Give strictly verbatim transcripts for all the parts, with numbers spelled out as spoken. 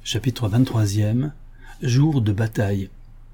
Chapitre vingt-trois. Jour de bataille.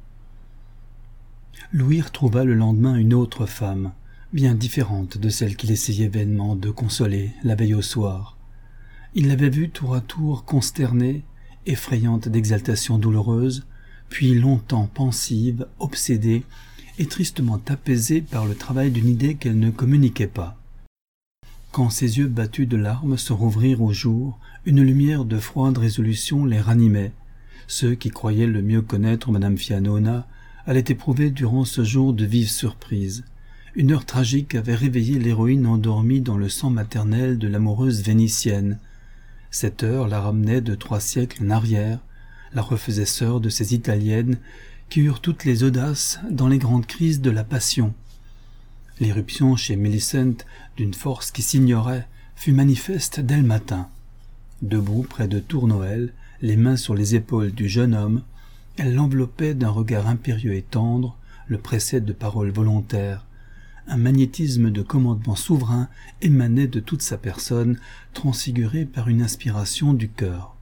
Louis retrouva le lendemain une autre femme, bien différente de celle qu'il essayait vainement de consoler la veille au soir. Il l'avait vue tour à tour consternée, effrayante d'exaltation douloureuse, puis longtemps pensive, obsédée et tristement apaisée par le travail d'une idée qu'elle ne communiquait pas. Quand ses yeux battus de larmes se rouvrirent au jour, une lumière de froide résolution les ranimait. Ceux qui croyaient le mieux connaître Madame Fianona allaient éprouver durant ce jour de vives surprises. Une heure tragique avait réveillé l'héroïne endormie dans le sang maternel de l'amoureuse vénitienne. Cette heure la ramenait de trois siècles en arrière, la refaisait sœur de ces italiennes qui eurent toutes les audaces dans les grandes crises de la passion. L'éruption chez Millicent d'une force qui s'ignorait fut manifeste dès le matin. Debout près de Tournoel, les mains sur les épaules du jeune homme, elle l'enveloppait d'un regard impérieux et tendre, le pressait de paroles volontaires. Un magnétisme de commandement souverain émanait de toute sa personne, transfigurée par une inspiration du cœur.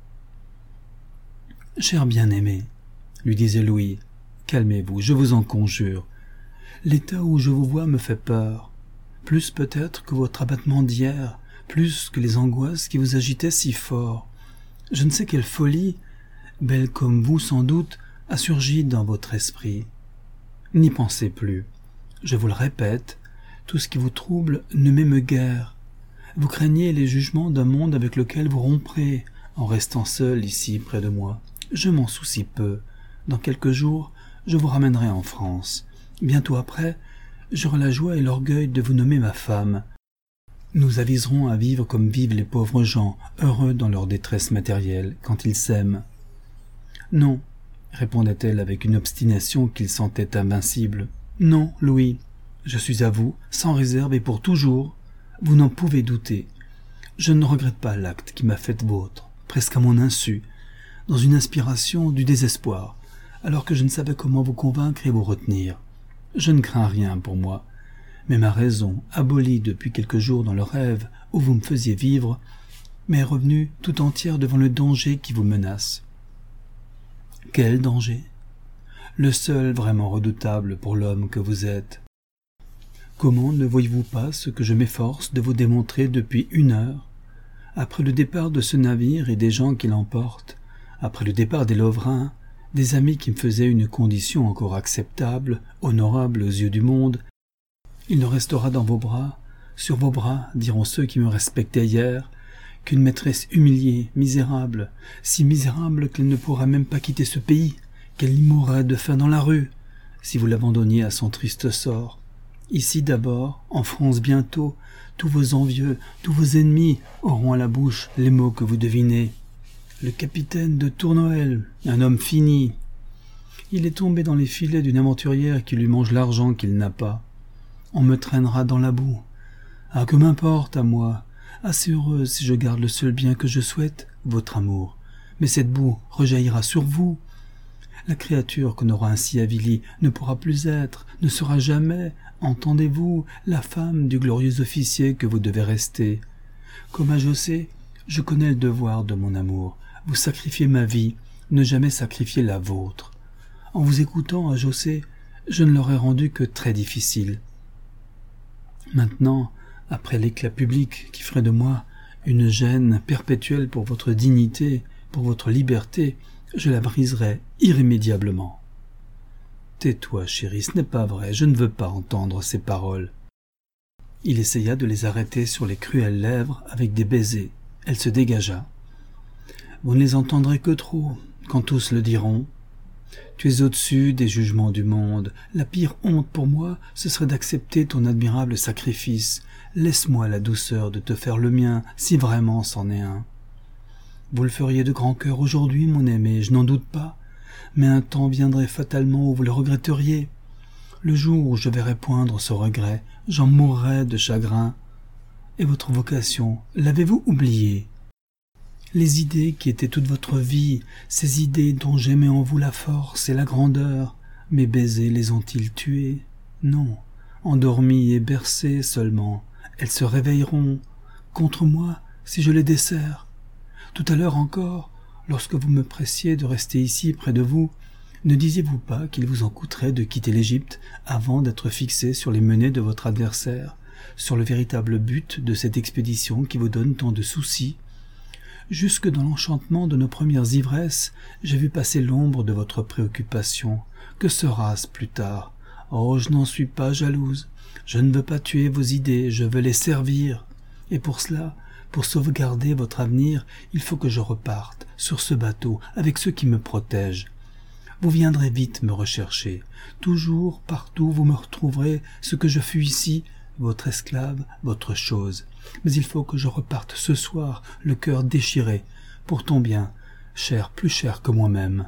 « Cher bien-aimé, » lui disait Louis, « calmez-vous, je vous en conjure. L'état où je vous vois me fait peur, plus peut-être que votre abattement d'hier, plus que les angoisses qui vous agitaient si fort. Je ne sais quelle folie, belle comme vous sans doute, a surgi dans votre esprit. N'y pensez plus. Je vous le répète, tout ce qui vous trouble ne m'émeut guère. Vous craignez les jugements d'un monde avec lequel vous romprez en restant seul ici près de moi. Je m'en soucie peu. Dans quelques jours, je vous ramènerai en France. Bientôt après, j'aurai la joie et l'orgueil de vous nommer ma femme. Nous aviserons à vivre comme vivent les pauvres gens, heureux dans leur détresse matérielle, quand ils s'aiment. « Non, » répondait-elle avec une obstination qu'il sentait invincible. « Non, Louis, je suis à vous, sans réserve et pour toujours. Vous n'en pouvez douter. Je ne regrette pas l'acte qui m'a fait vôtre, presque à mon insu, dans une inspiration du désespoir, alors que je ne savais comment vous convaincre et vous retenir. Je ne crains rien pour moi, mais ma raison, abolie depuis quelques jours dans le rêve où vous me faisiez vivre, m'est revenue tout entière devant le danger qui vous menace. Quel danger? Le seul vraiment redoutable pour l'homme que vous êtes. Comment ne voyez-vous pas ce que je m'efforce de vous démontrer depuis une heure? Après le départ de ce navire et des gens qui l'emportent, après le départ des Loverains, des amis qui me faisaient une condition encore acceptable, honorable aux yeux du monde, il ne restera dans vos bras, sur vos bras, diront ceux qui me respectaient hier, qu'une maîtresse humiliée, misérable, si misérable qu'elle ne pourra même pas quitter ce pays, qu'elle y mourrait de faim dans la rue, si vous l'abandonniez à son triste sort. Ici d'abord, en France bientôt, tous vos envieux, tous vos ennemis auront à la bouche les mots que vous devinez. Le capitaine de Tournoel, un homme fini. Il est tombé dans les filets d'une aventurière qui lui mange l'argent qu'il n'a pas. On me traînera dans la boue. Ah, que m'importe à moi, assez heureuse si je garde le seul bien que je souhaite, votre amour. Mais cette boue rejaillira sur vous. La créature qu'on aura ainsi avilie ne pourra plus être, ne sera jamais, entendez-vous, la femme du glorieux officier que vous devez rester. Comme à José, je connais le devoir de mon amour. Vous sacrifiez ma vie, ne jamais sacrifier la vôtre. En vous écoutant à José, je ne l'aurais rendu que très difficile. Maintenant, après l'éclat public qui ferait de moi une gêne perpétuelle pour votre dignité, pour votre liberté, je la briserai irrémédiablement. Tais-toi, chérie, ce n'est pas vrai, je ne veux pas entendre ces paroles. Il essaya de les arrêter sur les cruelles lèvres avec des baisers. Elle se dégagea. Vous ne les entendrez que trop, quand tous le diront. Tu es au-dessus des jugements du monde. La pire honte pour moi, ce serait d'accepter ton admirable sacrifice. Laisse-moi la douceur de te faire le mien, si vraiment c'en est un. Vous le feriez de grand cœur aujourd'hui, mon aimé, je n'en doute pas, mais un temps viendrait fatalement où vous le regretteriez. Le jour où je verrai poindre ce regret, j'en mourrai de chagrin. Et votre vocation, l'avez-vous oubliée? Les idées qui étaient toute votre vie, ces idées dont j'aimais en vous la force et la grandeur, mes baisers les ont-ils tuées? Non, endormies et bercées seulement, elles se réveilleront, contre moi, si je les desserre. Tout à l'heure encore, lorsque vous me pressiez de rester ici près de vous, ne disiez-vous pas qu'il vous en coûterait de quitter l'Égypte avant d'être fixé sur les menées de votre adversaire, sur le véritable but de cette expédition qui vous donne tant de soucis? Jusque dans l'enchantement de nos premières ivresses, j'ai vu passer l'ombre de votre préoccupation. Que sera-ce plus tard? Oh, je n'en suis pas jalouse. Je ne veux pas tuer vos idées, je veux les servir. Et pour cela, pour sauvegarder votre avenir, il faut que je reparte sur ce bateau avec ceux qui me protègent. Vous viendrez vite me rechercher. Toujours, partout, vous me retrouverez, ce que je fus ici, votre esclave, votre chose. Mais il faut que je reparte ce soir, le cœur déchiré, pour ton bien, cher, plus cher que moi-même.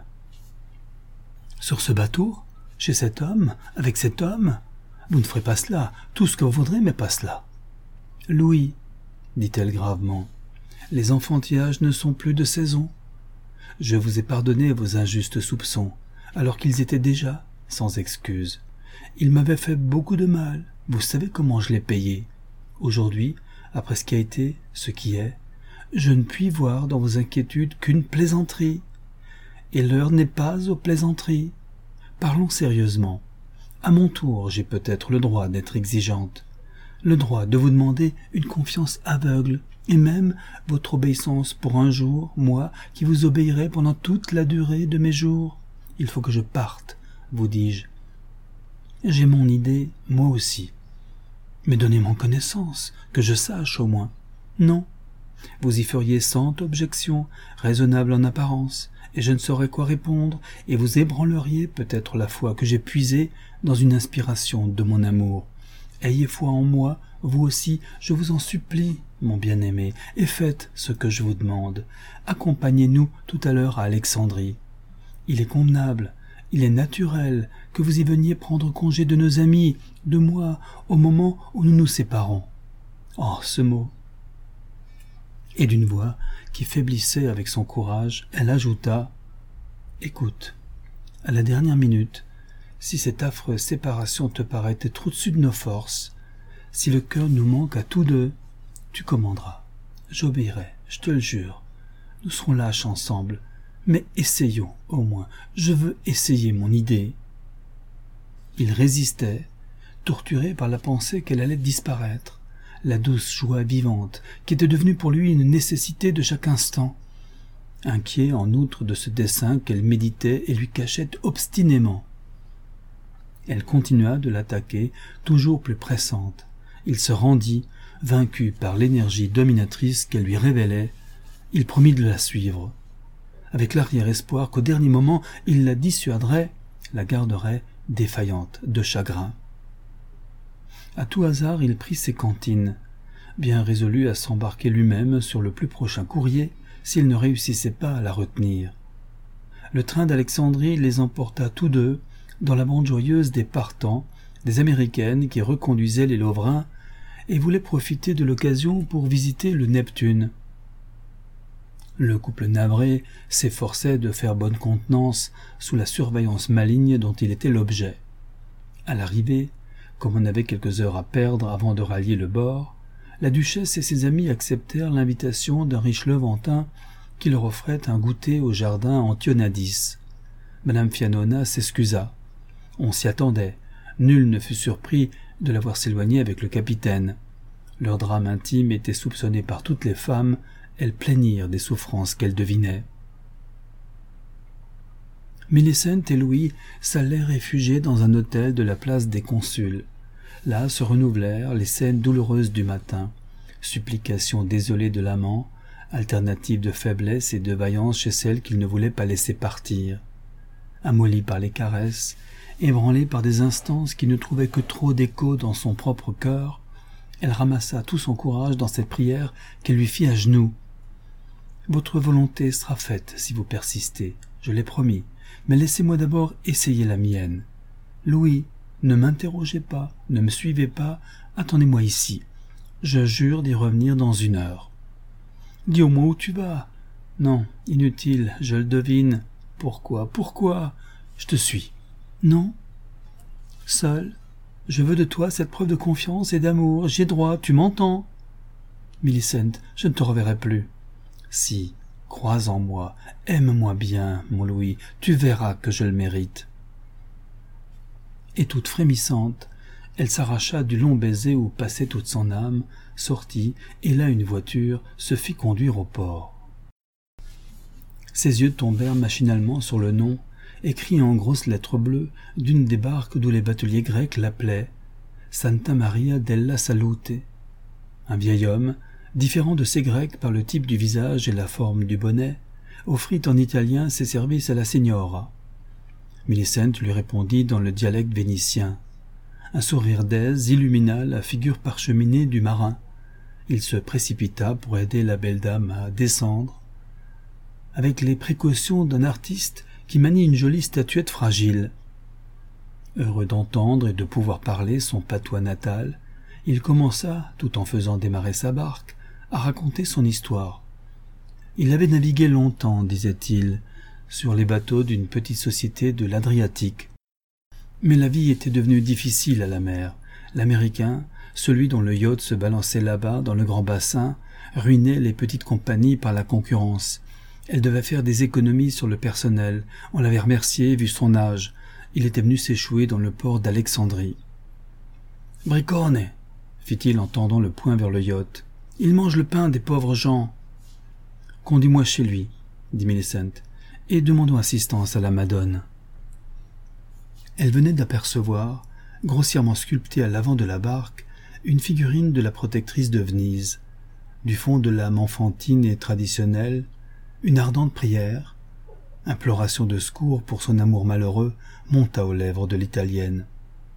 Sur ce bateau, chez cet homme, avec cet homme, vous ne ferez pas cela, tout ce que vous voudrez, mais pas cela. Louis, dit-elle gravement, les enfantillages ne sont plus de saison. Je vous ai pardonné vos injustes soupçons, alors qu'ils étaient déjà sans excuse. Ils m'avaient fait beaucoup de mal, vous savez comment je l'ai payé. Aujourd'hui, après ce qui a été, ce qui est, je ne puis voir dans vos inquiétudes qu'une plaisanterie. Et l'heure n'est pas aux plaisanteries. Parlons sérieusement. À mon tour, j'ai peut-être le droit d'être exigeante, le droit de vous demander une confiance aveugle, et même votre obéissance pour un jour, moi, qui vous obéirai pendant toute la durée de mes jours. Il faut que je parte, vous dis-je. J'ai mon idée, moi aussi. Mais donnez-moi connaissance, que je sache au moins. Non. Vous y feriez cent objections, raisonnables en apparence, et je ne saurais quoi répondre, et vous ébranleriez peut-être la foi que j'ai puisée dans une inspiration de mon amour. Ayez foi en moi, vous aussi, je vous en supplie, mon bien-aimé, et faites ce que je vous demande. Accompagnez-nous tout à l'heure à Alexandrie. Il est convenable, il est naturel que vous y veniez prendre congé de nos amis, de moi, au moment où nous nous séparons. Oh, ce mot! Et d'une voix qui faiblissait avec son courage, elle ajouta « Écoute, à la dernière minute, si cette affreuse séparation te paraît être au-dessus de nos forces, si le cœur nous manque à tous deux, tu commanderas. J'obéirai, je te le jure. Nous serons lâches ensemble, mais essayons au moins. Je veux essayer mon idée. » Il résistait, torturé par la pensée qu'elle allait disparaître, la douce joie vivante qui était devenue pour lui une nécessité de chaque instant. Inquiet en outre de ce dessein qu'elle méditait et lui cachait obstinément. Elle continua de l'attaquer, toujours plus pressante. Il se rendit, vaincu par l'énergie dominatrice qu'elle lui révélait. Il promit de la suivre, avec l'arrière-espoir qu'au dernier moment il la dissuaderait, la garderait défaillante de chagrin. À tout hasard, il prit ses cantines, bien résolu à s'embarquer lui-même sur le plus prochain courrier s'il ne réussissait pas à la retenir. Le train d'Alexandrie les emporta tous deux dans la bande joyeuse des partants, des Américaines qui reconduisaient les Lovrin et voulaient profiter de l'occasion pour visiter le Neptune. Le couple navré s'efforçait de faire bonne contenance sous la surveillance maligne dont il était l'objet. À l'arrivée, comme on avait quelques heures à perdre avant de rallier le bord, la duchesse et ses amis acceptèrent l'invitation d'un riche Levantin qui leur offrait un goûter au jardin Antionadis. Madame Fianona s'excusa. On s'y attendait. Nul ne fut surpris de la voir s'éloigner avec le capitaine. Leur drame intime était soupçonné par toutes les femmes. Elles plaignirent des souffrances qu'elles devinaient. Millicent et Louis s'allaient réfugier dans un hôtel de la place des Consuls. Là se renouvelèrent les scènes douloureuses du matin, supplications désolées de l'amant, alternatives de faiblesse et de vaillance chez celle qu'il ne voulait pas laisser partir. Amollie par les caresses, ébranlée par des instances qui ne trouvaient que trop d'écho dans son propre cœur, elle ramassa tout son courage dans cette prière qu'elle lui fit à genoux. « Votre volonté sera faite si vous persistez, je l'ai promis, mais laissez-moi d'abord essayer la mienne. Louis, ne m'interrogez pas, ne me suivez pas, attendez-moi ici. Je jure d'y revenir dans une heure. »« Dis au moins où tu vas. »« Non, inutile, je le devine. Pourquoi, pourquoi ? Je te suis. »« Non. Seul. Je veux de toi cette preuve de confiance et d'amour. J'ai droit, tu m'entends ? » « Millicent, je ne te reverrai plus. »« Si, crois en moi, aime-moi bien, mon Louis, tu verras que je le mérite. » Et toute frémissante, elle s'arracha du long baiser où passait toute son âme, sortit, et là une voiture se fit conduire au port. Ses yeux tombèrent machinalement sur le nom, écrit en grosses lettres bleues, d'une des barques d'où les bateliers grecs l'appelaient Santa Maria della Salute. Un vieil homme, différent de ces Grecs par le type du visage et la forme du bonnet, offrit en italien ses services à la signora. Millicent lui répondit dans le dialecte vénitien. Un sourire d'aise illumina la figure parcheminée du marin. Il se précipita pour aider la belle dame à descendre, avec les précautions d'un artiste qui manie une jolie statuette fragile. Heureux d'entendre et de pouvoir parler son patois natal, il commença, tout en faisant démarrer sa barque, à raconter son histoire. Il avait navigué longtemps, disait-il, sur les bateaux d'une petite société de l'Adriatique. Mais la vie était devenue difficile à la mer. L'Américain, celui dont le yacht se balançait là-bas dans le grand bassin, ruinait les petites compagnies par la concurrence. Elle devait faire des économies sur le personnel. On l'avait remercié vu son âge. Il était venu s'échouer dans le port d'Alexandrie. « Briccone !» fit-il en tendant le poing vers le yacht. « Il mange le pain des pauvres gens. »« Conduis-moi chez lui, » dit Millicent, « et demandons assistance à la Madone. » Elle venait d'apercevoir, grossièrement sculptée à l'avant de la barque, une figurine de la protectrice de Venise. Du fond de l'âme enfantine et traditionnelle, une ardente prière, imploration de secours pour son amour malheureux, monta aux lèvres de l'italienne.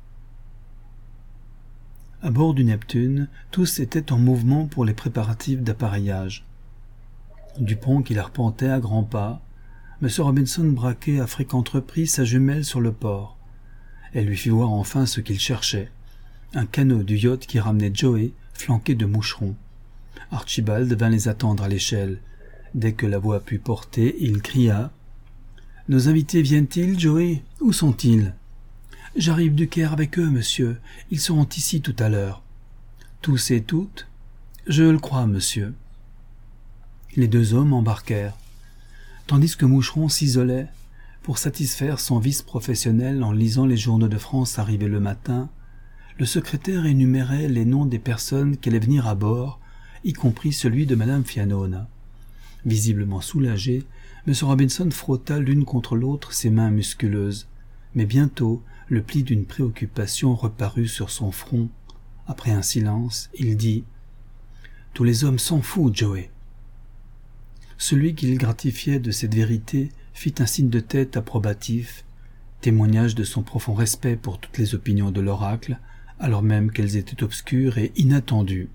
À bord du Neptune, tous étaient en mouvement pour les préparatifs d'appareillage. Dupont, qui l'arpentait à grands pas, M. Robinson braquait à fréquentes reprises sa jumelle sur le port. Elle lui fit voir enfin ce qu'il cherchait, un canot du yacht qui ramenait Joey, flanqué de moucherons. Archibald vint les attendre à l'échelle. Dès que la voix put porter, il cria « Nos invités viennent-ils, Joey? Où sont-ils ?»« J'arrive du Caire avec eux, monsieur. Ils seront ici tout à l'heure. »« Tous et toutes ?»« Je le crois, monsieur. » Les deux hommes embarquèrent. Tandis que Moucheron s'isolait, pour satisfaire son vice professionnel en lisant les journaux de France arrivés le matin, le secrétaire énumérait les noms des personnes qui allaient venir à bord, y compris celui de Madame Fianona. Visiblement soulagé, M. Robinson frotta l'une contre l'autre ses mains musculeuses, mais bientôt le pli d'une préoccupation reparut sur son front. Après un silence, il dit « Tous les hommes s'en foutent, Joey. » Celui qu'il gratifiait de cette vérité fit un signe de tête approbatif, témoignage de son profond respect pour toutes les opinions de l'oracle, alors même qu'elles étaient obscures et inattendues.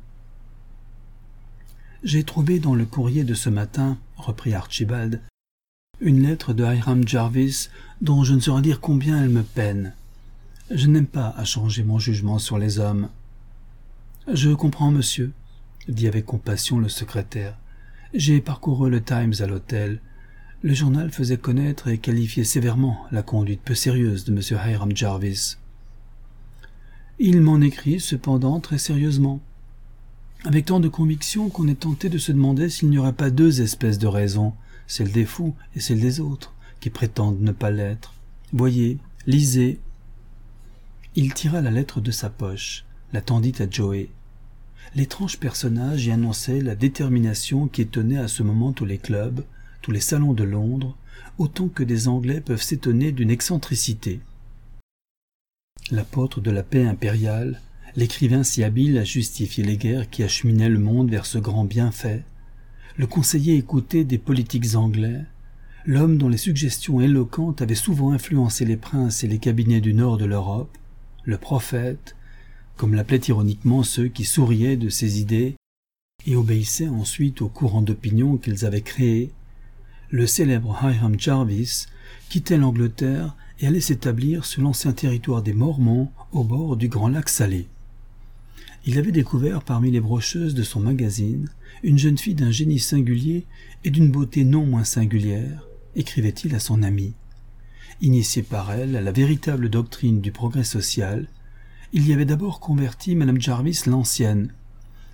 « J'ai trouvé dans le courrier de ce matin, reprit Archibald, une lettre de Hiram Jarvis dont je ne saurais dire combien elle me peine. Je n'aime pas à changer mon jugement sur les hommes. »« Je comprends, monsieur, » dit avec compassion le secrétaire. « J'ai parcouru le Times à l'hôtel. Le journal faisait connaître et qualifiait sévèrement la conduite peu sérieuse de M. Hiram Jarvis. Il m'en écrit cependant très sérieusement, avec tant de conviction qu'on est tenté de se demander s'il n'y aurait pas deux espèces de raisons, celle des fous et celle des autres, qui prétendent ne pas l'être. Voyez, lisez. » Il tira la lettre de sa poche, la tendit à Joey. L'étrange personnage y annonçait la détermination qui étonnait à ce moment tous les clubs, tous les salons de Londres, autant que des Anglais peuvent s'étonner d'une excentricité. L'apôtre de la paix impériale, l'écrivain si habile à justifier les guerres qui acheminaient le monde vers ce grand bienfait, le conseiller écouté des politiques anglais, l'homme dont les suggestions éloquentes avaient souvent influencé les princes et les cabinets du nord de l'Europe, le prophète, comme l'appelaient ironiquement ceux qui souriaient de ses idées et obéissaient ensuite aux courants d'opinion qu'ils avaient créés, le célèbre Hiram Jarvis quittait l'Angleterre et allait s'établir sur l'ancien territoire des Mormons au bord du grand lac Salé. Il avait découvert parmi les brocheuses de son magazine une jeune fille d'un génie singulier et d'une beauté non moins singulière, écrivait-il à son ami. Initié par elle à la véritable doctrine du progrès social, il y avait d'abord converti Madame Jarvis l'ancienne,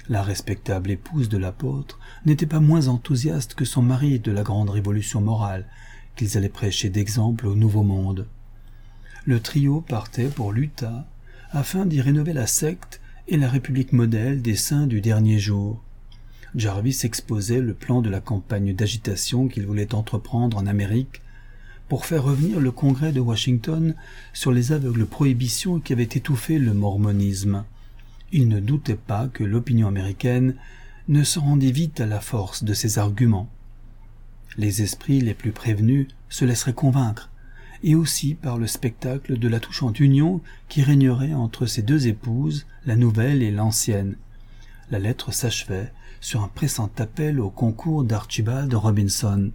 La respectable épouse de l'apôtre n'était pas moins enthousiaste que son mari de la grande révolution morale qu'ils allaient prêcher d'exemple au Nouveau Monde. Le trio partait pour l'Utah afin d'y rénover la secte et la république modèle des saints du dernier jour. Jarvis exposait le plan de la campagne d'agitation qu'il voulait entreprendre en Amérique pour faire revenir le Congrès de Washington sur les aveugles prohibitions qui avaient étouffé le mormonisme. Il ne doutait pas que l'opinion américaine ne se rendit vite à la force de ses arguments. Les esprits les plus prévenus se laisseraient convaincre, et aussi par le spectacle de la touchante union qui régnerait entre ces deux épouses, la nouvelle et l'ancienne. La lettre s'achevait sur un pressant appel au concours d'Archibald Robinson.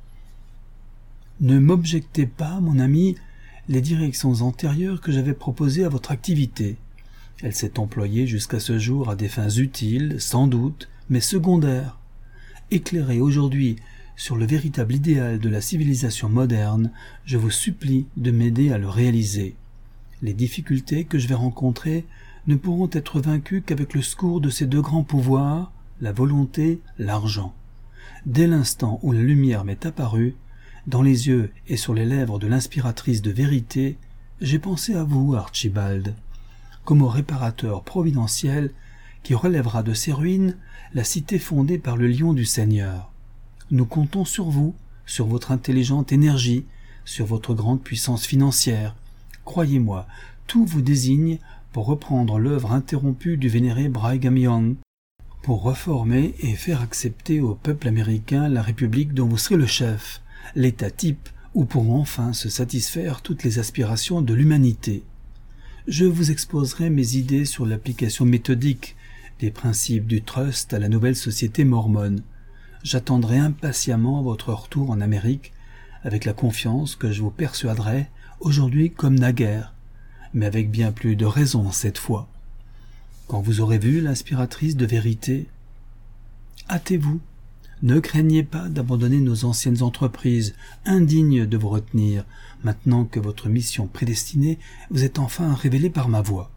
« Ne m'objectez pas, mon ami, les directions antérieures que j'avais proposées à votre activité. Elle s'est employée jusqu'à ce jour à des fins utiles, sans doute, mais secondaires. Éclairé aujourd'hui sur le véritable idéal de la civilisation moderne, je vous supplie de m'aider à le réaliser. Les difficultés que je vais rencontrer ne pourront être vaincues qu'avec le secours de ces deux grands pouvoirs, la volonté, l'argent. Dès l'instant où la lumière m'est apparue, dans les yeux et sur les lèvres de l'inspiratrice de vérité, j'ai pensé à vous, Archibald, comme au réparateur providentiel qui relèvera de ses ruines la cité fondée par le lion du Seigneur. Nous comptons sur vous, sur votre intelligente énergie, sur votre grande puissance financière. Croyez-moi, tout vous désigne pour reprendre l'œuvre interrompue du vénéré Brigham Young, pour reformer et faire accepter au peuple américain la République dont vous serez le chef, l'État type où pourront enfin se satisfaire toutes les aspirations de l'humanité. Je vous exposerai mes idées sur l'application méthodique des principes du trust à la nouvelle société mormone. J'attendrai impatiemment votre retour en Amérique avec la confiance que je vous persuaderai aujourd'hui comme naguère, mais avec bien plus de raison cette fois. Quand vous aurez vu l'inspiratrice de vérité, hâtez-vous, ne craignez pas d'abandonner nos anciennes entreprises, indignes de vous retenir, maintenant que votre mission prédestinée vous est enfin révélée par ma voix.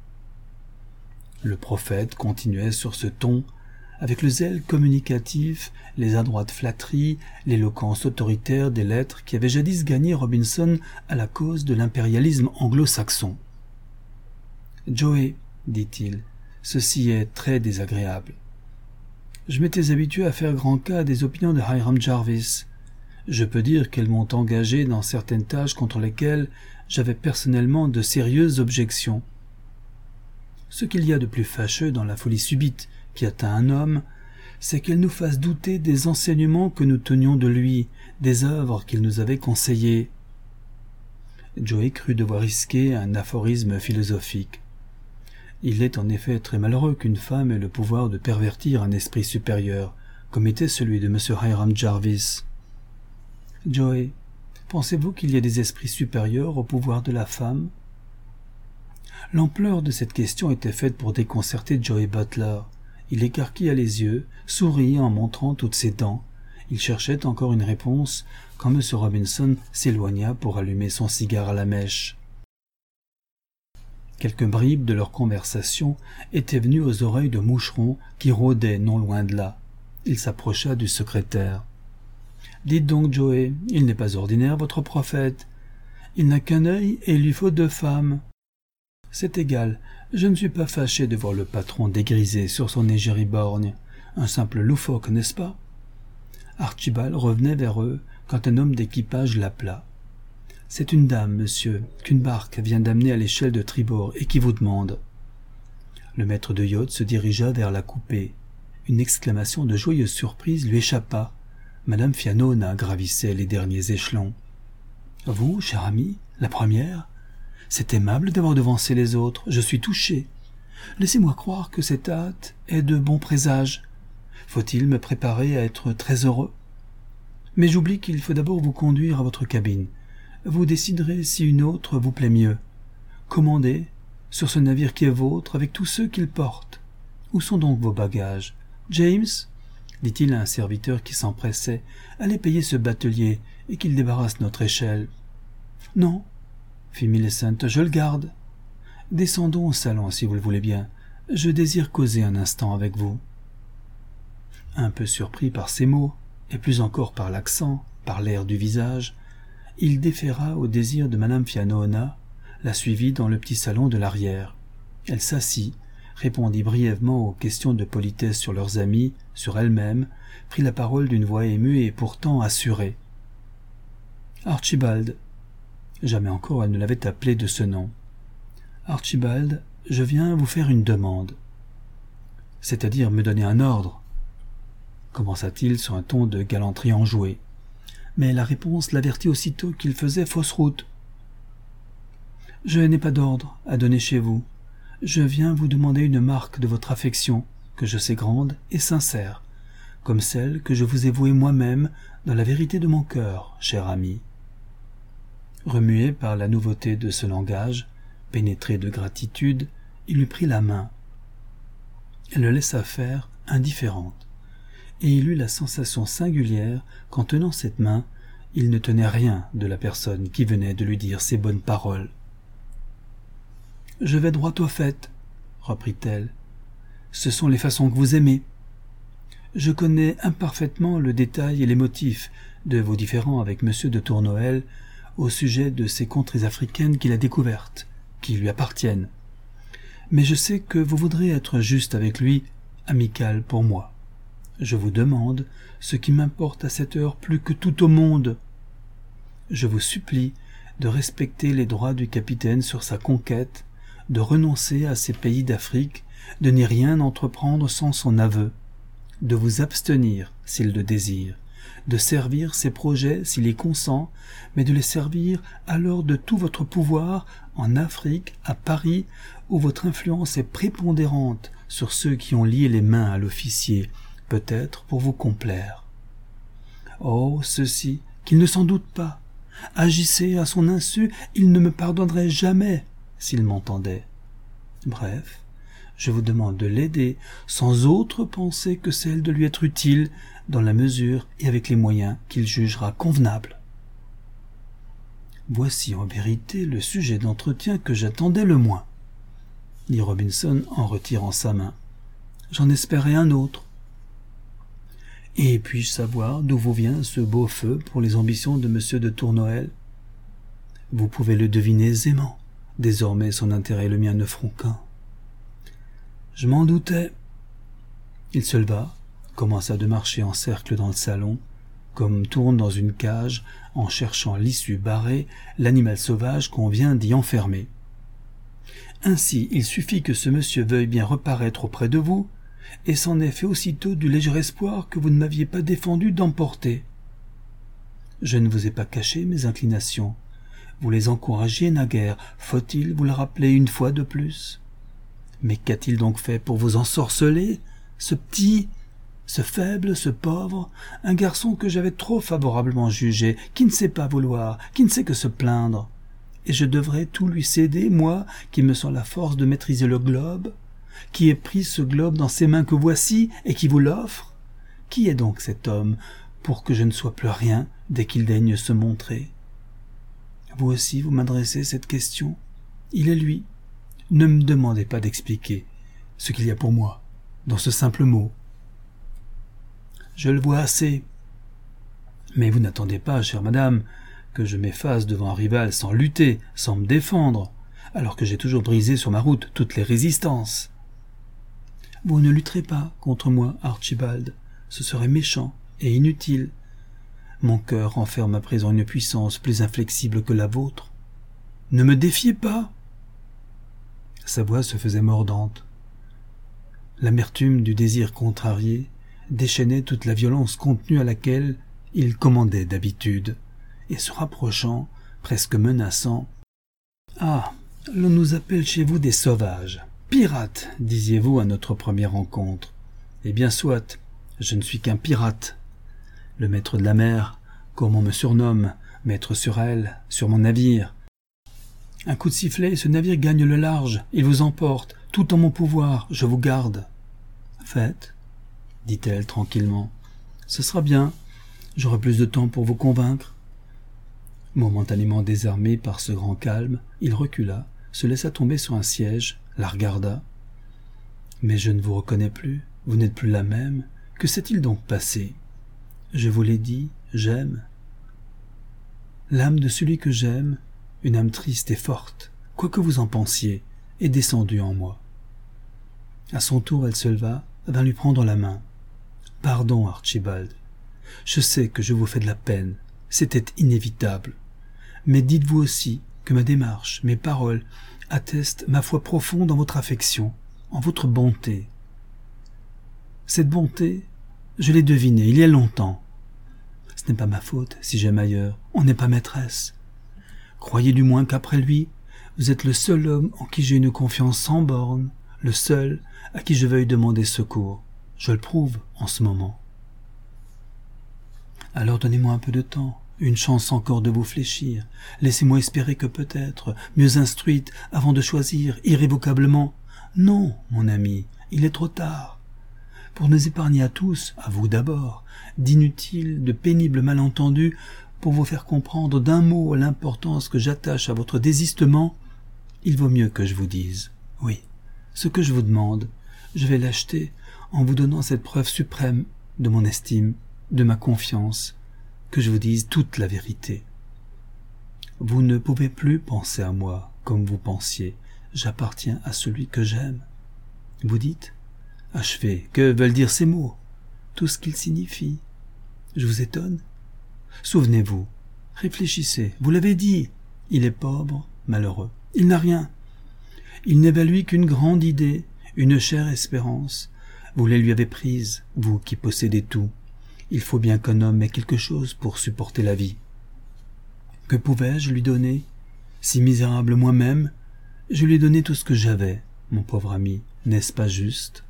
Le prophète continuait sur ce ton, avec le zèle communicatif, les adroites flatteries, l'éloquence autoritaire des lettres qui avaient jadis gagné Robinson à la cause de l'impérialisme anglo-saxon. « Joey, dit-il, ceci est très désagréable. Je m'étais habitué à faire grand cas des opinions de Hiram Jarvis. Je peux dire qu'elles m'ont engagé dans certaines tâches contre lesquelles j'avais personnellement de sérieuses objections. Ce qu'il y a de plus fâcheux dans la folie subite qui atteint un homme, c'est qu'elle nous fasse douter des enseignements que nous tenions de lui, des œuvres qu'il nous avait conseillées. » Joey crut devoir risquer un aphorisme philosophique. Il est en effet très malheureux qu'une femme ait le pouvoir de pervertir un esprit supérieur, comme était celui de M. Hiram Jarvis. « Joey, pensez-vous qu'il y ait des esprits supérieurs au pouvoir de la femme ?» L'ampleur de cette question était faite pour déconcerter Joey Butler. Il écarquilla les yeux, sourit en montrant toutes ses dents. Il cherchait encore une réponse quand M. Robinson s'éloigna pour allumer son cigare à la mèche. Quelques bribes de leur conversation étaient venues aux oreilles de Moucheron qui rôdait non loin de là. Il s'approcha du secrétaire. « Dites donc, Joey, il n'est pas ordinaire, votre prophète. Il n'a qu'un œil et il lui faut deux femmes. C'est égal, je ne suis pas fâché de voir le patron dégrisé sur son égérie borgne. Un simple loufoque, n'est-ce pas ?» Archibald revenait vers eux quand un homme d'équipage l'appela. « C'est une dame, monsieur, qu'une barque vient d'amener à l'échelle de tribord et qui vous demande. » Le maître de yacht se dirigea vers la coupée. Une exclamation de joyeuse surprise lui échappa. Madame Fianona gravissait les derniers échelons. « Vous, cher ami, la première ? C'est aimable d'avoir devancé les autres, je suis touché. Laissez-moi croire que cette hâte est de bon présage. Faut-il me préparer à être très heureux ? Mais j'oublie qu'il faut d'abord vous conduire à votre cabine. Vous déciderez si une autre vous plaît mieux. Commandez, sur ce navire qui est vôtre, avec tous ceux qu'il porte. Où sont donc vos bagages ? James, dit-il à un serviteur qui s'empressait, allez payer ce batelier et qu'il débarrasse notre échelle. Non, fit Millicent, je le garde. Descendons au salon si vous le voulez bien. Je désire causer un instant avec vous. Un peu surpris par ces mots, et plus encore par l'accent, par l'air du visage, il déféra au désir de madame Fianona, la suivit dans le petit salon de l'arrière. Elle s'assit, répondit brièvement aux questions de politesse sur leurs amis, sur elle-même, prit la parole d'une voix émue et pourtant assurée. « Archibald !» Jamais encore elle ne l'avait appelé de ce nom. « Archibald, je viens vous faire une demande. »« C'est-à-dire me donner un ordre ?» commença-t-il sur un ton de galanterie enjouée. Mais la réponse l'avertit aussitôt qu'il faisait fausse route. « Je n'ai pas d'ordre à donner chez vous. Je viens vous demander une marque de votre affection, que je sais grande et sincère, comme celle que je vous ai vouée moi-même dans la vérité de mon cœur, cher ami. » Remué par la nouveauté de ce langage, pénétré de gratitude, il lui prit la main. Elle le laissa faire, indifférente, et il eut la sensation singulière qu'en tenant cette main, il ne tenait rien de la personne qui venait de lui dire ces bonnes paroles. « Je vais droit au fait, » reprit-elle. « Ce sont les façons que vous aimez. Je connais imparfaitement le détail et les motifs de vos différends avec monsieur de Tournoel au sujet de ces contrées africaines qu'il a découvertes, qui lui appartiennent. Mais je sais que vous voudrez être juste avec lui, amical pour moi. Je vous demande ce qui m'importe à cette heure plus que tout au monde. Je vous supplie de respecter les droits du capitaine sur sa conquête, de renoncer à ces pays d'Afrique, de n'y rien entreprendre sans son aveu, de vous abstenir s'il le désire, de servir ses projets s'il y consent, mais de les servir alors de tout votre pouvoir en Afrique, à Paris, où votre influence est prépondérante sur ceux qui ont lié les mains à l'officier, peut-être pour vous complaire. Oh, ceci, qu'il ne s'en doute pas. Agissez à son insu, il ne me pardonnerait jamais s'il m'entendait. Bref, je vous demande de l'aider sans autre pensée que celle de lui être utile dans la mesure et avec les moyens qu'il jugera convenables. Voici en vérité le sujet d'entretien que j'attendais le moins, dit Robinson en retirant sa main. J'en espérais un autre. Et puis-je savoir d'où vous vient ce beau feu pour les ambitions de monsieur de Tournoel? Vous pouvez le deviner aisément. Désormais son intérêt et le mien ne feront qu'un. Je m'en doutais. Il se leva, commença de marcher en cercle dans le salon, comme tourne dans une cage, en cherchant l'issue barrée, l'animal sauvage qu'on vient d'y enfermer. Ainsi, il suffit que ce monsieur veuille bien reparaître auprès de vous, et s'en est fait aussitôt du léger espoir que vous ne m'aviez pas défendu d'emporter. Je ne vous ai pas caché mes inclinations. Vous les encouragiez naguère, faut-il vous le rappeler une fois de plus? Mais qu'a-t-il donc fait pour vous ensorceler, ce petit, ce faible, ce pauvre, un garçon que j'avais trop favorablement jugé, qui ne sait pas vouloir, qui ne sait que se plaindre? Et je devrais tout lui céder, moi, qui me sens la force de maîtriser le globe, qui ai pris ce globe dans ses mains que voici et qui vous l'offre? Qui est donc cet homme, pour que je ne sois plus rien dès qu'il daigne se montrer? Vous aussi, vous m'adressez cette question. Il est lui. Ne me demandez pas d'expliquer ce qu'il y a pour moi dans ce simple mot. Je le vois assez. Mais vous n'attendez pas, chère madame, que je m'efface devant un rival sans lutter, sans me défendre, alors que j'ai toujours brisé sur ma route toutes les résistances. Vous ne lutterez pas contre moi, Archibald. Ce serait méchant et inutile. Mon cœur renferme à présent une puissance plus inflexible que la vôtre. Ne me défiez pas. Sa voix se faisait mordante. L'amertume du désir contrarié déchaînait toute la violence contenue à laquelle il commandait d'habitude, et se rapprochant, presque menaçant. « Ah, l'on nous appelle chez vous des sauvages. Pirates, disiez-vous à notre première rencontre. Eh bien soit, je ne suis qu'un pirate. Le maître de la mer, comme on me surnomme, maître sur elle, sur mon navire. Un coup de sifflet, ce navire gagne le large, il vous emporte, tout en mon pouvoir, je vous garde. Faites, dit-elle tranquillement. Ce sera bien, j'aurai plus de temps pour vous convaincre. Momentanément désarmé par ce grand calme, il recula, se laissa tomber sur un siège, la regarda. Mais je ne vous reconnais plus, vous n'êtes plus la même Que s'est-il donc passé? Je vous l'ai dit, j'aime. L'âme de celui que j'aime, une âme triste et forte, quoi que vous en pensiez, est descendue en moi. À son tour, elle se leva, vint lui prendre la main. « Pardon, Archibald. Je sais que je vous fais de la peine. C'était inévitable. Mais dites-vous aussi que ma démarche, mes paroles, attestent ma foi profonde en votre affection, en votre bonté. Cette bonté, je l'ai devinée il y a longtemps. Ce n'est pas ma faute si j'aime ailleurs. On n'est pas maîtresse. Croyez du moins qu'après lui, vous êtes le seul homme en qui j'ai une confiance sans borne, le seul à qui je veuille demander secours. Je le prouve en ce moment. Alors donnez-moi un peu de temps, une chance encore de vous fléchir. Laissez-moi espérer que peut-être, mieux instruite, avant de choisir irrévocablement. Non, mon ami, il est trop tard. Pour nous épargner à tous, à vous d'abord, d'inutiles, de pénibles malentendus, pour vous faire comprendre d'un mot l'importance que j'attache à votre désistement, il vaut mieux que je vous dise, oui, ce que je vous demande, je vais l'acheter en vous donnant cette preuve suprême de mon estime, de ma confiance, que je vous dise toute la vérité. Vous ne pouvez plus penser à moi comme vous pensiez, j'appartiens à celui que j'aime. Vous dites, achevez, que veulent dire ces mots? Tout ce qu'ils signifient. Je vous étonne? Souvenez-vous, réfléchissez, vous l'avez dit, il est pauvre, malheureux, il n'a rien. Il n'évalue qu'une grande idée, une chère espérance. Vous les lui avez prises, vous qui possédez tout. Il faut bien qu'un homme ait quelque chose pour supporter la vie. Que pouvais-je lui donner? Si misérable moi-même, je lui ai donné tout ce que j'avais, mon pauvre ami, n'est-ce pas juste?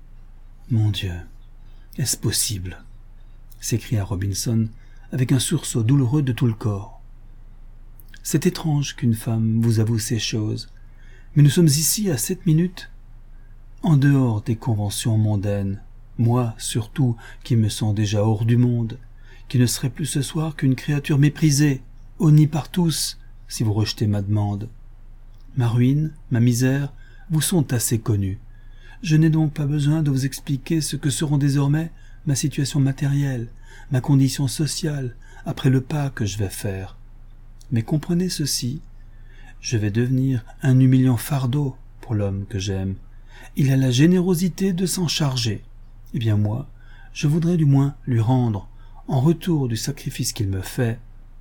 Mon Dieu, est-ce possible? S'écria Robinson avec un sursaut douloureux de tout le corps. C'est étrange qu'une femme vous avoue ces choses, mais nous sommes ici à cette minute, en dehors des conventions mondaines, moi surtout qui me sens déjà hors du monde, qui ne serai plus ce soir qu'une créature méprisée, honnie par tous, si vous rejetez ma demande. Ma ruine, ma misère, vous sont assez connues. Je n'ai donc pas besoin de vous expliquer ce que seront désormais ma situation matérielle, ma condition sociale, après le pas que je vais faire. Mais comprenez ceci, je vais devenir un humiliant fardeau pour l'homme que j'aime. Il a la générosité de s'en charger. Eh bien moi, je voudrais du moins lui rendre, en retour du sacrifice qu'il me fait,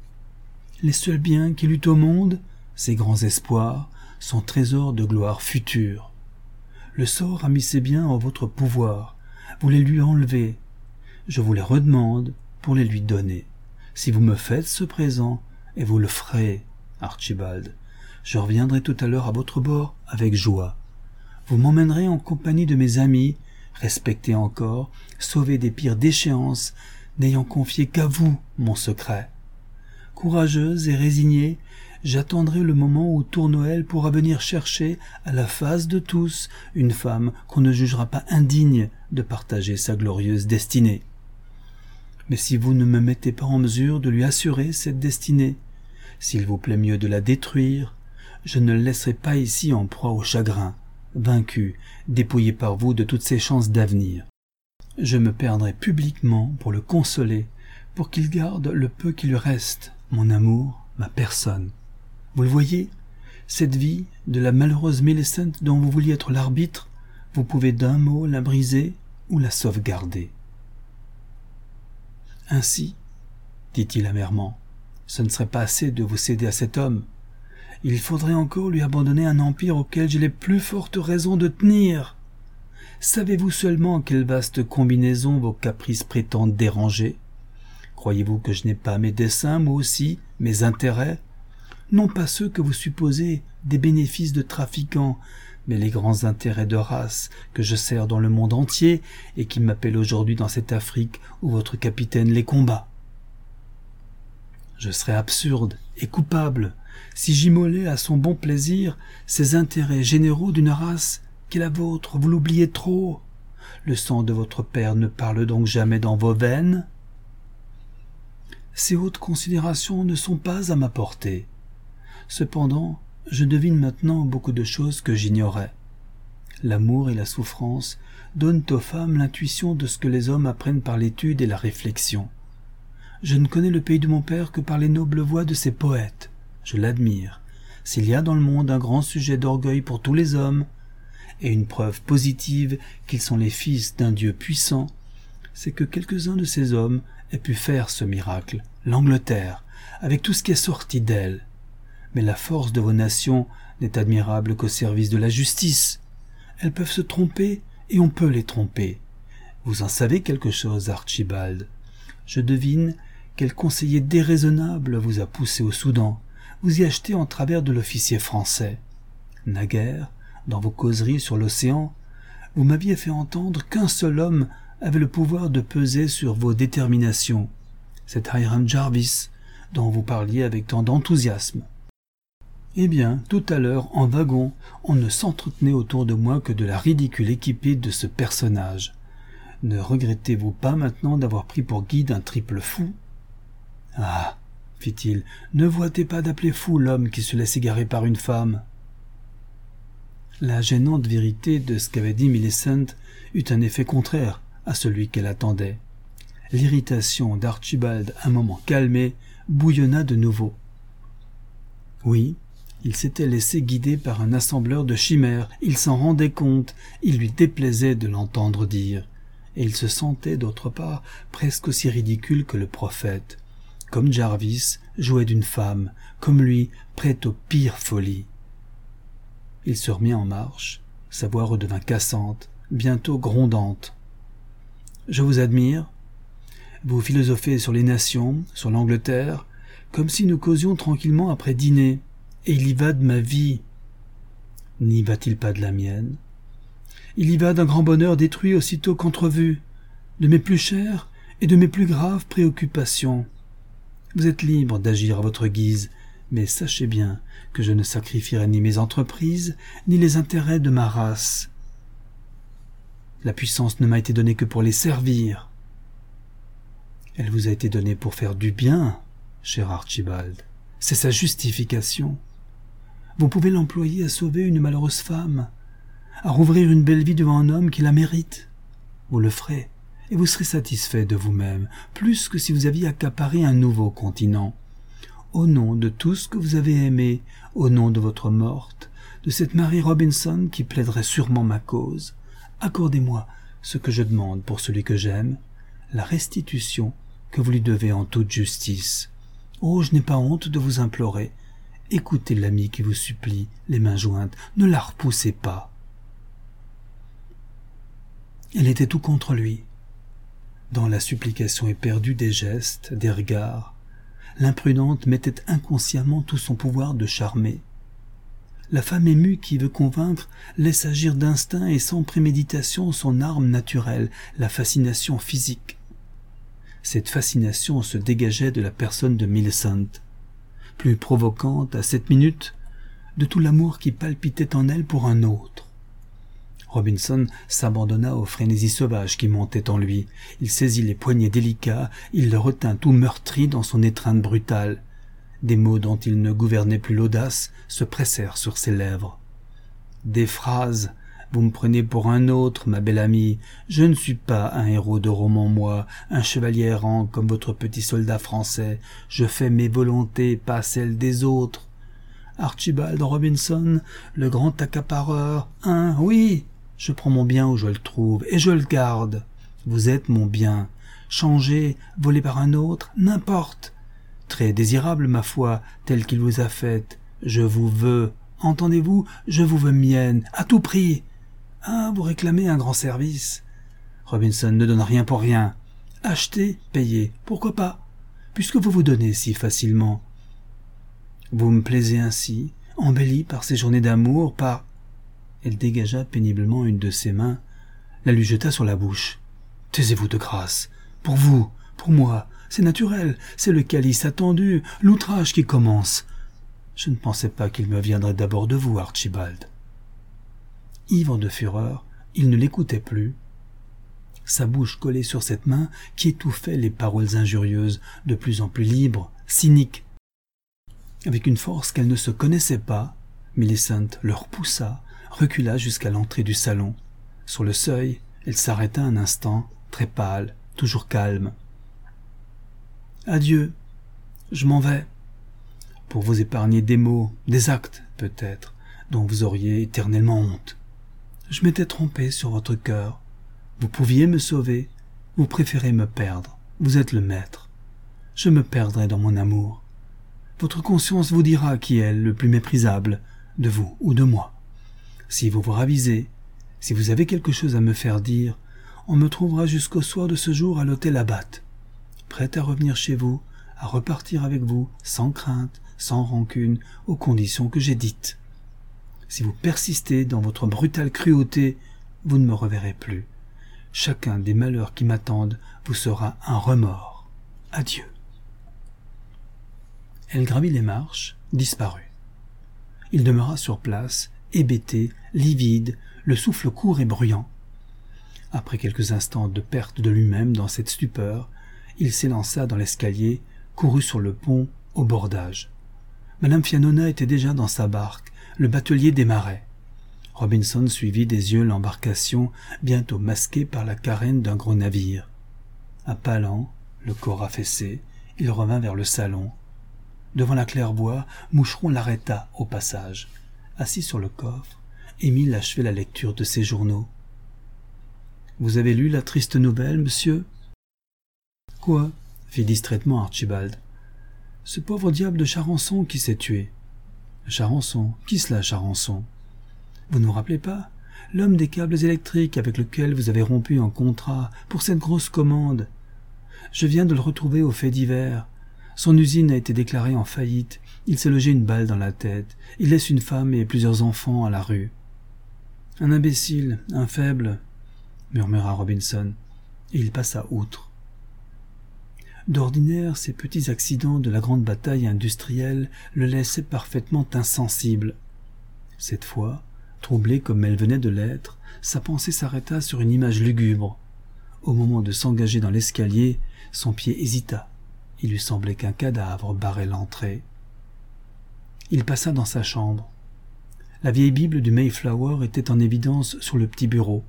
les seuls biens qu'il eut au monde, ses grands espoirs, son trésor de gloire future. Le sort a mis ces biens en votre pouvoir, vous les lui enlevez. Je vous les redemande pour les lui donner. Si vous me faites ce présent, et vous le ferez, Archibald, je reviendrai tout à l'heure à votre bord avec joie. Vous m'emmènerez en compagnie de mes amis, respectés encore, sauvés des pires déchéances, n'ayant confié qu'à vous mon secret. Courageuse et résignée, j'attendrai le moment où Tournoel pourra venir chercher à la face de tous une femme qu'on ne jugera pas indigne de partager sa glorieuse destinée. Mais si vous ne me mettez pas en mesure de lui assurer cette destinée, s'il vous plaît mieux de la détruire, je ne le laisserai pas ici en proie au chagrin, vaincu, dépouillé par vous de toutes ses chances d'avenir. Je me perdrai publiquement pour le consoler, pour qu'il garde le peu qui lui reste, mon amour, ma personne. Vous le voyez, cette vie de la malheureuse Millicent dont vous vouliez être l'arbitre, vous pouvez d'un mot la briser ou la sauvegarder. Ainsi, dit-il amèrement, ce ne serait pas assez de vous céder à cet homme. Il faudrait encore lui abandonner un empire auquel j'ai les plus fortes raisons de tenir. Savez-vous seulement quelle vaste combinaison vos caprices prétendent déranger? Croyez-vous que je n'ai pas mes desseins, moi aussi, mes intérêts? Non pas ceux que vous supposez des bénéfices de trafiquants, mais les grands intérêts de race que je sers dans le monde entier et qui m'appellent aujourd'hui dans cette Afrique où votre capitaine les combat. Je serais absurde et coupable si j'immolais à son bon plaisir ces intérêts généraux d'une race qui est la vôtre. Vous l'oubliez trop. Le sang de votre père ne parle donc jamais dans vos veines. Ces hautes considérations ne sont pas à ma portée. Cependant, je devine maintenant beaucoup de choses que j'ignorais. l'amour et la souffrance donnent aux femmes l'intuition de ce que les hommes apprennent par l'étude et la réflexion. Je ne connais le pays de mon père que par les nobles voix de ses poètes. Je l'admire. S'il y a dans le monde un grand sujet d'orgueil pour tous les hommes, et une preuve positive qu'ils sont les fils d'un Dieu puissant, c'est que quelques-uns de ces hommes aient pu faire ce miracle, l'Angleterre, avec tout ce qui est sorti d'elle. Mais la force de vos nations n'est admirable qu'au service de la justice. Elles peuvent se tromper, et on peut les tromper. Vous en savez quelque chose, Archibald. Je devine quel conseiller déraisonnable vous a poussé au Soudan. Vous y achetez en travers de l'officier français. Naguère, dans vos causeries sur l'océan, vous m'aviez fait entendre qu'un seul homme avait le pouvoir de peser sur vos déterminations. C'est Hiram Jarvis, dont vous parliez avec tant d'enthousiasme. Eh bien, tout à l'heure, en wagon, on ne s'entretenait autour de moi que de la ridicule équipée de ce personnage. Ne regrettez-vous pas maintenant d'avoir pris pour guide un triple fou? Ah, fit-il, ne voitez pas d'appeler fou l'homme qui se laisse égarer par une femme. La gênante vérité de ce qu'avait dit Millicent eut un effet contraire à celui qu'elle attendait. L'irritation d'Archibald, un moment calmée, bouillonna de nouveau. Oui, il s'était laissé guider par un assembleur de chimères, il s'en rendait compte, il lui déplaisait de l'entendre dire, et il se sentait d'autre part presque aussi ridicule que le prophète, comme Jarvis jouait d'une femme, comme lui prêt aux pires folies. Il se remit en marche, sa voix redevint cassante, bientôt grondante. « Je vous admire. Vous philosophez sur les nations, sur l'Angleterre, comme si nous causions tranquillement après dîner, et il y va de ma vie. N'y va-t-il pas de la mienne? Il y va d'un grand bonheur détruit aussitôt qu'entrevu, de mes plus chères et de mes plus graves préoccupations. Vous êtes libre d'agir à votre guise, mais sachez bien que je ne sacrifierai ni mes entreprises, ni les intérêts de ma race. La puissance ne m'a été donnée que pour les servir. Elle vous a été donnée pour faire du bien, cher Archibald. C'est sa justification. Vous pouvez l'employer à sauver une malheureuse femme, à rouvrir une belle vie devant un homme qui la mérite. Vous le ferez, et vous serez satisfait de vous-même, plus que si vous aviez accaparé un nouveau continent. Au nom de tout ce que vous avez aimé, au nom de votre morte, de cette Mary Robinson qui plaiderait sûrement ma cause, accordez-moi ce que je demande pour celui que j'aime, la restitution que vous lui devez en toute justice. Oh, je n'ai pas honte de vous implorer. Écoutez l'ami qui vous supplie, les mains jointes, ne la repoussez pas. Elle était tout contre lui. Dans la supplication éperdue des gestes, des regards, l'imprudente mettait inconsciemment tout son pouvoir de charmer. La femme émue qui veut convaincre laisse agir d'instinct et sans préméditation son arme naturelle, la fascination physique. Cette fascination se dégageait de la personne de Millicent, plus provocante à cette minute de tout l'amour qui palpitait en elle pour un autre. Robinson s'abandonna aux frénésies sauvages qui montaient en lui. Il saisit les poignets délicats, il le retint tout meurtri dans son étreinte brutale. Des mots dont il ne gouvernait plus l'audace se pressèrent sur ses lèvres. Des phrases. Vous me prenez pour un autre, ma belle amie. Je ne suis pas un héros de roman, moi, un chevalier errant comme votre petit soldat français. Je fais mes volontés, pas celles des autres. Archibald Robinson, le grand accapareur, hein, oui, je prends mon bien où je le trouve, et je le garde. Vous êtes mon bien. Changé, volé par un autre, n'importe. Très désirable, ma foi, tel qu'il vous a faite. Je vous veux. Entendez-vous, je vous veux mienne, à tout prix. Ah, vous réclamez un grand service. Robinson ne donne rien pour rien. Achetez, payez, pourquoi pas, puisque vous vous donnez si facilement. Vous me plaisez ainsi, embellie par ces journées d'amour, par... Elle dégagea péniblement une de ses mains, la lui jeta sur la bouche. Taisez-vous de grâce. Pour vous, pour moi, c'est naturel, c'est le calice attendu, l'outrage qui commence. Je ne pensais pas qu'il me viendrait d'abord de vous, Archibald. Ivre de fureur, il ne l'écoutait plus. Sa bouche collée sur cette main qui étouffait les paroles injurieuses, de plus en plus libres, cyniques. Avec une force qu'elle ne se connaissait pas, Millicent le repoussa, recula jusqu'à l'entrée du salon. Sur le seuil, elle s'arrêta un instant, très pâle, toujours calme. « Adieu, je m'en vais. Pour vous épargner des mots, des actes, peut-être, dont vous auriez éternellement honte. Je m'étais trompé sur votre cœur. Vous pouviez me sauver, vous préférez me perdre. Vous êtes le maître. Je me perdrai dans mon amour. Votre conscience vous dira qui est le plus méprisable, de vous ou de moi. Si vous vous ravisez, si vous avez quelque chose à me faire dire, on me trouvera jusqu'au soir de ce jour à l'hôtel Abbate, prêt à revenir chez vous, à repartir avec vous, sans crainte, sans rancune, aux conditions que j'ai dites. Si vous persistez dans votre brutale cruauté, vous ne me reverrez plus. Chacun des malheurs qui m'attendent vous sera un remords. Adieu. » Elle gravit les marches, disparut. Il demeura sur place, hébété, livide, le souffle court et bruyant. Après quelques instants de perte de lui-même dans cette stupeur, il s'élança dans l'escalier, courut sur le pont, au bordage. Madame Fianona était déjà dans sa barque, le batelier démarrait. Robinson suivit des yeux l'embarcation, bientôt masquée par la carène d'un gros navire. À pas lents, le corps affaissé, il revint vers le salon. Devant la claire-voie, Moucheron l'arrêta au passage. Assis sur le coffre, Émile achevait la lecture de ses journaux. « Vous avez lu la triste nouvelle, monsieur ?»« Quoi ?» fit distraitement Archibald. « Ce pauvre diable de Charançon qui s'est tué. »« Charançon ? Qui cela, Charançon ? Vous ne vous rappelez pas ? L'homme des câbles électriques avec lequel vous avez rompu un contrat pour cette grosse commande. Je viens de le retrouver au fait divers. Son usine a été déclarée en faillite. Il s'est logé une balle dans la tête. Il laisse une femme et plusieurs enfants à la rue. »« Un imbécile, un faible, » murmura Robinson, et il passa outre. D'ordinaire, ces petits accidents de la grande bataille industrielle le laissaient parfaitement insensible. Cette fois, troublée comme elle venait de l'être, sa pensée s'arrêta sur une image lugubre. Au moment de s'engager dans l'escalier, son pied hésita. Il lui semblait qu'un cadavre barrait l'entrée. Il passa dans sa chambre. La vieille Bible du Mayflower était en évidence sur le petit bureau.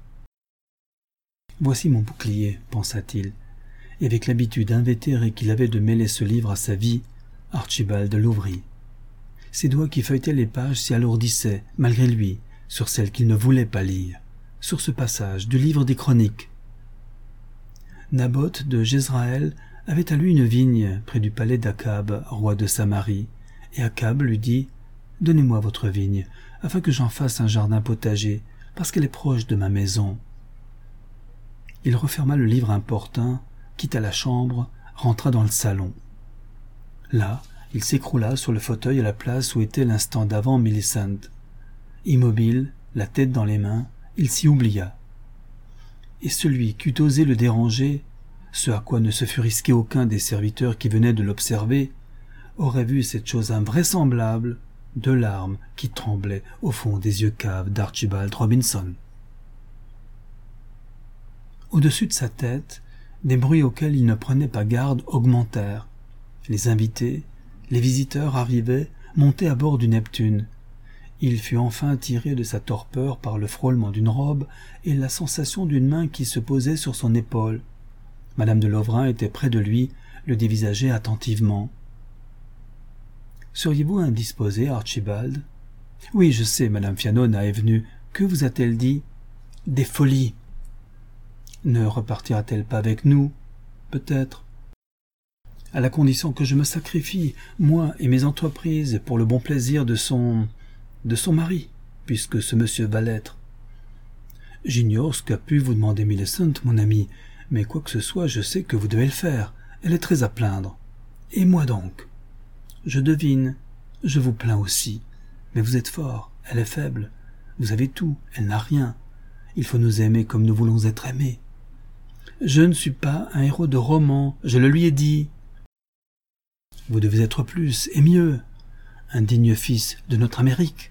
« Voici mon bouclier, » pensa-t-il, et avec l'habitude invétérée qu'il avait de mêler ce livre à sa vie, Archibald l'ouvrit. Ses doigts qui feuilletaient les pages s'y alourdissaient, malgré lui, sur celles qu'il ne voulait pas lire, sur ce passage du livre des Chroniques. Naboth de Jezraël avait à lui une vigne près du palais d'Akab, roi de Samarie, et Akab lui dit « Donnez-moi votre vigne, afin que j'en fasse un jardin potager, parce qu'elle est proche de ma maison. » Il referma le livre importun, quitta la chambre, rentra dans le salon. Là, il s'écroula sur le fauteuil à la place où était l'instant d'avant Millicent. Immobile, la tête dans les mains, il s'y oublia. Et celui qui eût osé le déranger, ce à quoi ne se fût risqué aucun des serviteurs qui venaient de l'observer, aurait vu cette chose invraisemblable, deux larmes qui tremblaient au fond des yeux caves d'Archibald Robinson. Au-dessus de sa tête, des bruits auxquels il ne prenait pas garde augmentèrent. Les invités, les visiteurs arrivaient, montaient à bord du Neptune. Il fut enfin tiré de sa torpeur par le frôlement d'une robe et la sensation d'une main qui se posait sur son épaule. Madame de Lovrin était près de lui, le dévisageait attentivement. « Seriez-vous indisposé, Archibald ?»« Oui, je sais, Madame Fianona est venue. Que vous a-t-elle dit ?»« Des folies. » « Ne repartira-t-elle pas avec nous ? Peut-être. À la condition que je me sacrifie, moi et mes entreprises, pour le bon plaisir de son... de son mari, puisque ce monsieur va l'être. J'ignore ce qu'a pu vous demander Millicent, mon ami, mais quoi que ce soit, je sais que vous devez le faire. Elle est très à plaindre. Et moi donc ? Je devine. Je vous plains aussi. Mais vous êtes fort, elle est faible. Vous avez tout, elle n'a rien. Il faut nous aimer comme nous voulons être aimés. Je ne suis pas un héros de roman, je le lui ai dit. Vous devez être plus, et mieux, un digne fils de notre Amérique.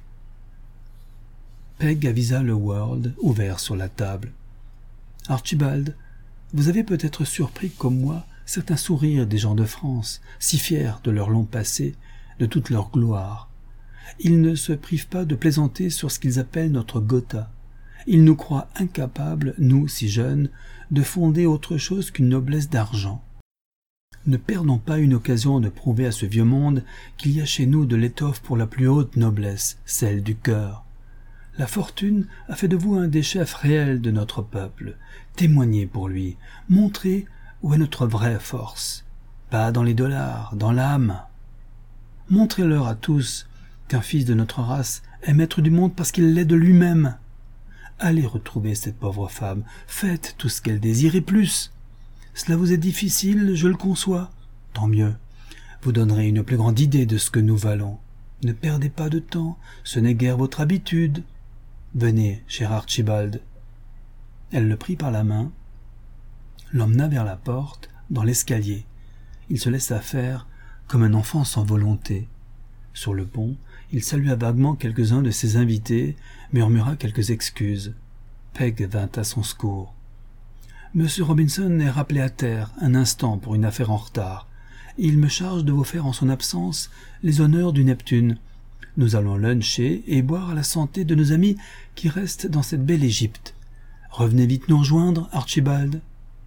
Peg avisa le World, ouvert sur la table. Archibald, vous avez peut-être surpris, comme moi, certains sourires des gens de France, si fiers de leur long passé, de toute leur gloire. Ils ne se privent pas de plaisanter sur ce qu'ils appellent notre Gotha. Ils nous croient incapables, nous si jeunes, de fonder autre chose qu'une noblesse d'argent. Ne perdons pas une occasion de prouver à ce vieux monde qu'il y a chez nous de l'étoffe pour la plus haute noblesse, celle du cœur. La fortune a fait de vous un des chefs réels de notre peuple. Témoignez pour lui, montrez où est notre vraie force. Pas dans les dollars, dans l'âme. Montrez-leur à tous qu'un fils de notre race est maître du monde parce qu'il l'est de lui-même. Allez retrouver cette pauvre femme, faites tout ce qu'elle désire et plus. Cela vous est difficile, je le conçois. Tant mieux. Vous donnerez une plus grande idée de ce que nous valons. Ne perdez pas de temps, ce n'est guère votre habitude. Venez, cher Archibald. Elle le prit par la main, l'emmena vers la porte, dans l'escalier. Il se laissa faire comme un enfant sans volonté. Sur le pont, il salua vaguement quelques-uns de ses invités, murmura quelques excuses. Peg vint à son secours. « Monsieur Robinson est rappelé à terre un instant pour une affaire en retard. Il me charge de vous faire en son absence les honneurs du Neptune. Nous allons luncher et boire à la santé de nos amis qui restent dans cette belle Égypte. Revenez vite nous rejoindre, Archibald. »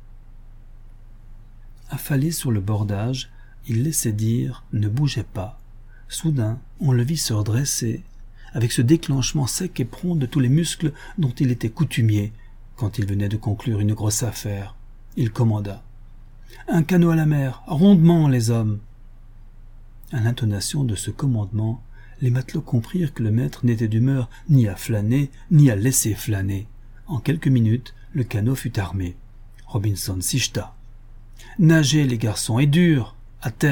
Affalé sur le bordage, il laissait dire, ne bougeait pas. Soudain, on le vit se redresser, avec ce déclenchement sec et prompt de tous les muscles dont il était coutumier, quand il venait de conclure une grosse affaire. Il commanda. « Un canot à la mer, rondement, les hommes !» À l'intonation de ce commandement, les matelots comprirent que le maître n'était d'humeur ni à flâner, ni à laisser flâner. En quelques minutes, le canot fut armé. Robinson s'y jeta. « Nagez, les garçons, et dur, à terre !»